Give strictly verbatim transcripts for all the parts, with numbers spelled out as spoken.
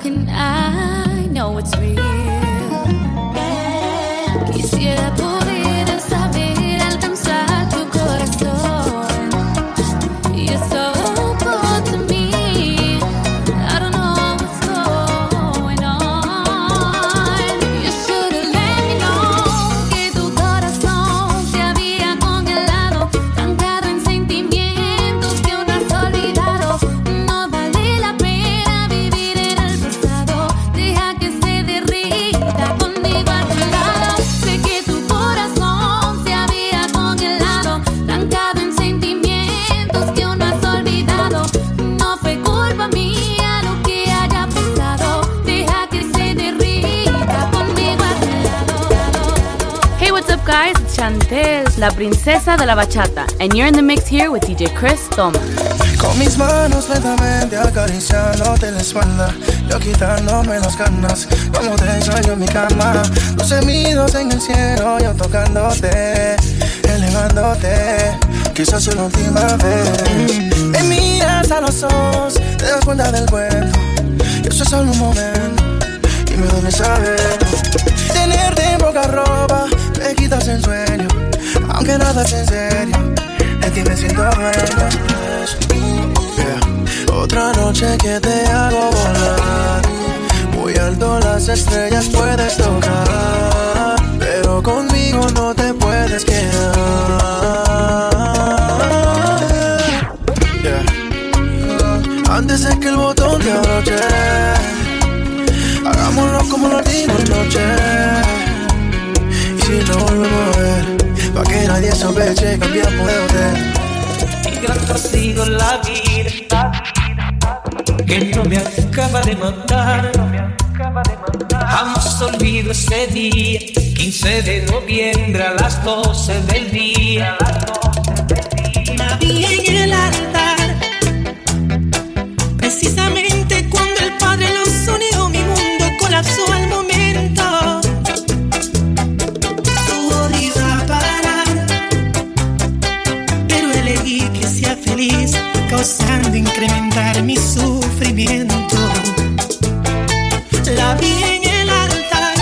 can I know it's real? Quisiera poder saber alcanzar tu corazón. You're so good to me. I don't know what's going on. You should have let me know que tu corazón se había congelado, trancado en sentimientos que aún has olvidado. No vale la pena vivir en el pasado. Deja que se derrita conmigo a tu lado. Sé que tu corazón se había congelado, trancado en sentimientos que aún no has olvidado. No fue culpa mía lo que haya pasado. Deja que se derrita conmigo a tu lado. Hey, what's up, guys? It's Chantel, la princesa de la bachata, and you're in the mix here with D J Chris Thomas. Con mis manos lentamente acariciándote la espalda, yo quitándome las ganas, como te extraño en mi cama. Los gemidos en el cielo, yo tocándote, elevándote, quizás es la última vez. Me miras a los ojos, te das cuenta del cuento, que eso es solo un momento, y me duele saber. Tenerte en poca ropa, me quitas el sueño, aunque nada es en serio, de ti me siento dueño. Yeah. Otra noche que te hago volar, muy alto las estrellas puedes tocar, pero conmigo no te puedes quedar. Yeah. Antes de que el botón te abroche, hagámoslo como la última noche. Y si no volvemos a ver, pa' que nadie sospeche, cambiamos de hotel. Y gran castigo la vida, que no me acaba de matar. Jamás olvido ese día, quince de noviembre a las doce del día. La vi en el altar, precisamente cuando el Padre los unió, mi mundo colapsó al momento. Todo iba a parar, pero elegí que sea feliz, causando incrementar mi sufrimiento. La vi en el altar,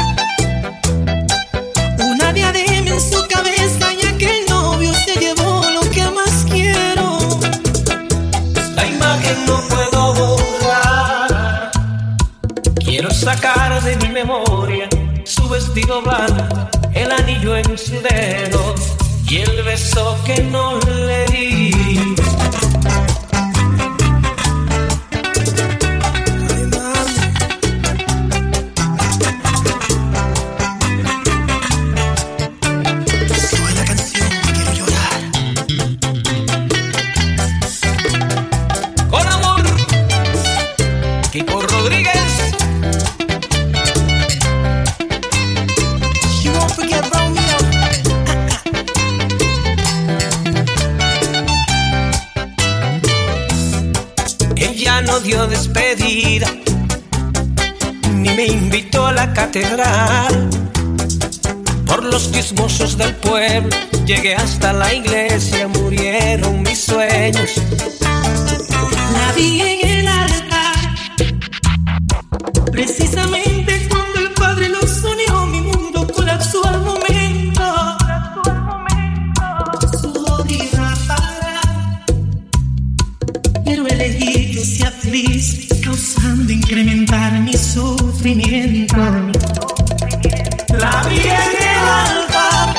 una diadema en su cabeza, y aquel novio se llevó lo que más quiero. La imagen no puedo borrar, quiero sacar de mi memoria su vestido blanco, el anillo en su dedo y el beso que no le di. No dio despedida, ni me invitó a la catedral. Por los chismosos del pueblo llegué hasta la iglesia, murieron mis sueños. La vi en el altar, precisamente cuando el Padre los unió, mi mundo colapsó al momento. Su vida para, pero elegí que sea feliz, causando incrementar mi sufrimiento. La vi en el altar,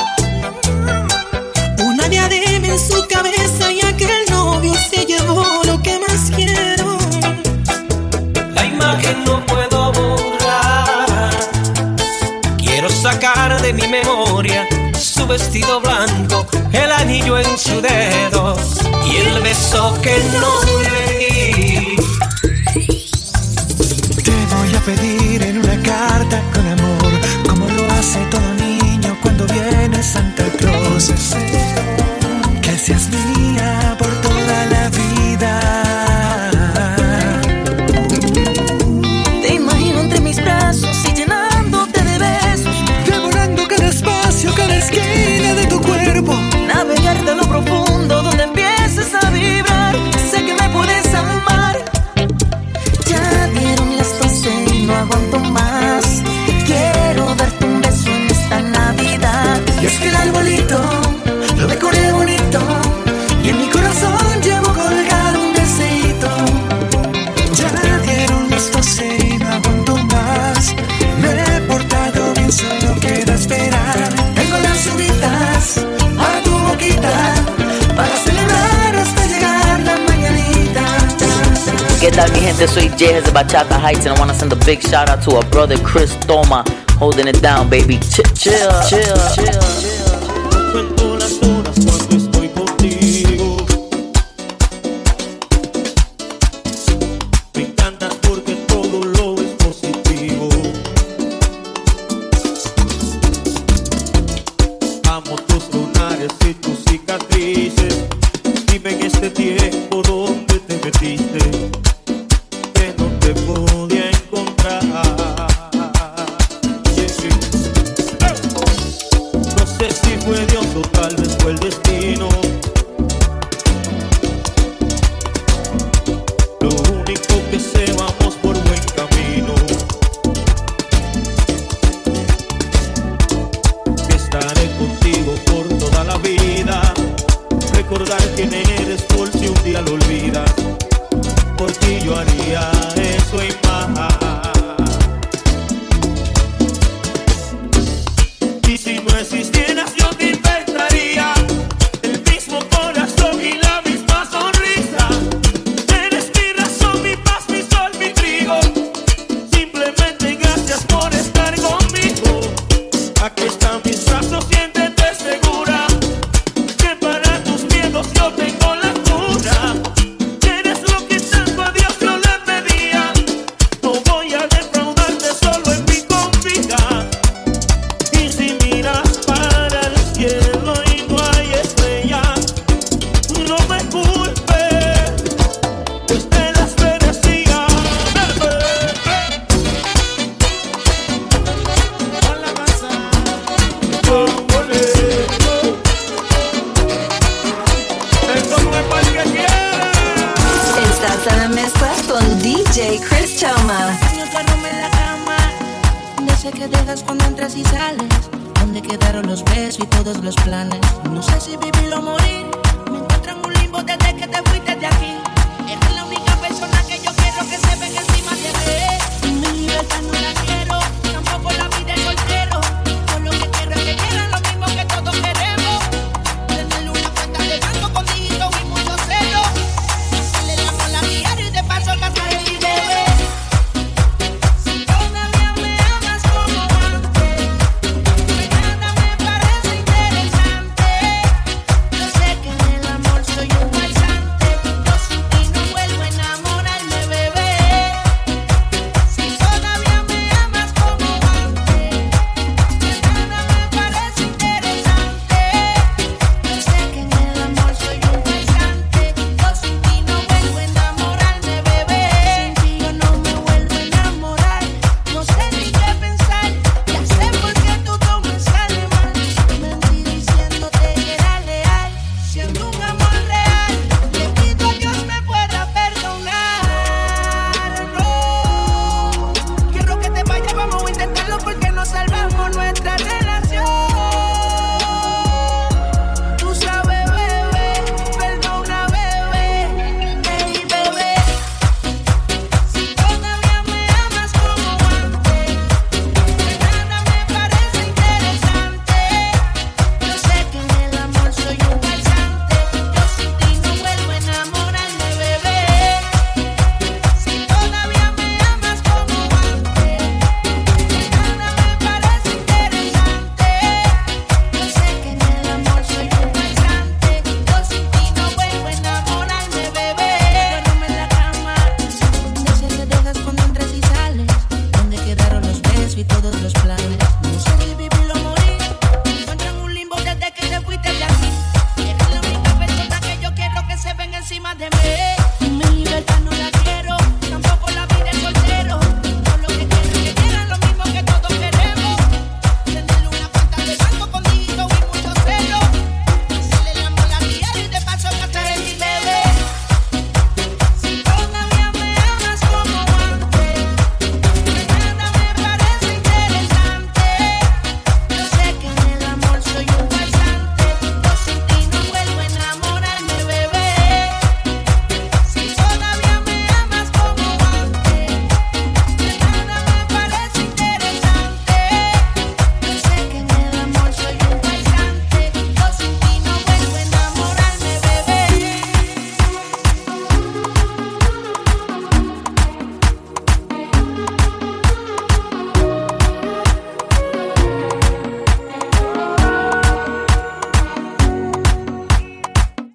una diadema en su cabeza, y aquel novio se llevó lo que más quiero. La imagen no puedo borrar, quiero sacar de mi memoria su vestido blanco, el anillo en su dedo y el beso que no le di. Te voy a pedir en una carta con amor, como lo hace todo niño cuando viene Santa Claus, que seas mía por toda la vida. Te imagino entre mis brazos y llenándote de besos, devorando cada espacio, cada esquina de tu cuerpo. navegar de lo profundo donde empieces a vibrar. Sé que me puedes amar. aguanto más. Quiero darte un beso en esta Navidad. Y es que el arbolito lo decoré bonito y en mi corazón llevo colgado un deseito. Ya dieron las doce y no aguanto más. Me he portado bien, solo queda esperar. Tengo las uvitas a tu boquita para celebrar hasta llegar la mañanita. ¿Qué tal, mi gente? Soy Jay de Bachata Heights, and I want to send a big shout out to our brother Chris Toma, holding it down, baby. Chill, chill, chill, chill, chill. Cuento las horas cuando estoy contigo. Me encantas porque todo lo es positivo. Amo tus lunares y tus cicatrices. Dime en este tiempo dónde te metiste, que no te podía encontrar. No sé si fue Dios o tal vez fue el destino. Lo único que sé, vamos por buen camino. Que estaré contigo por toda la vida. Recordar quién eres por si un día lo olvidas. Por ti yo haría eso y más. Y si no existieras yo te inventaría el mismo corazón y la misma sonrisa. Eres mi razón, mi paz, mi sol, mi trigo. Simplemente gracias por estar conmigo. Aquí están mis brazos, siéntete segura que para tus miedos yo tengo la cura. Eres lo que tanto a Dios yo le pedía. No voy a defraudarte, solo en mí confía. Y si miras para el cielo y no hay estrellas, no me culpes, pues te las merecía. A la casa, con boleto. Esto no es para el que quiera. Estás en la mezcla con D J Chris Toma. Yo duermo en la cama, de ese que dejas cuando entras y sales. ¿Dónde quedaron los besos y todos los planes? No sé si vivir o morir. Me encuentro en un limbo desde que te fuiste de aquí. Eres la única persona que yo quiero que se venga encima de mí. Mi libertad no la quiero, tampoco la vida de soltero. Yo lo que quiero es que quieran lo mismo que todos queremos. Tenerle una cuenta de banco con dígitos y mucho cero. Hacerle el amor a diario y de paso gastar el dinero. Si todavía me amas como antes, nada me parece interesante. Yo sé que en el amor soy un farsante. Yo sin ti no vuelvo a enamorarme, bebé. Si todavía me amas como antes, nada me parece interesante. Yo sé que en el amor soy un farsante. Yo sin ti no vuelvo a enamorarme, bebé. Sin ti yo no me vuelvo a enamorar. No sé ni qué pensar. Ya sé por qué todo me sale mal. Mentí diciéndote que era leal. Siendo un amor real, le pido a Dios me pueda perdonar. No quiero que te vayas, vamos a intentarlo porque no salvamos nuestra relación. Tú sabes, bebé, perdona, bebé, ey, bebé. Si todavía me amas como antes, nada me parece interesante. Yo sé que en el amor soy un farsante. Yo sin ti no vuelvo a enamorarme, bebé. Si todavía me amas como antes, nada me parece interesante. Yo sé que en el amor soy un farsante. Yo sin ti no vuelvo a enamorarme, bebé. Duermo en la cama, de ese que dejas cuando entras y sales. ¿Dónde quedaron los besos y todos los planes?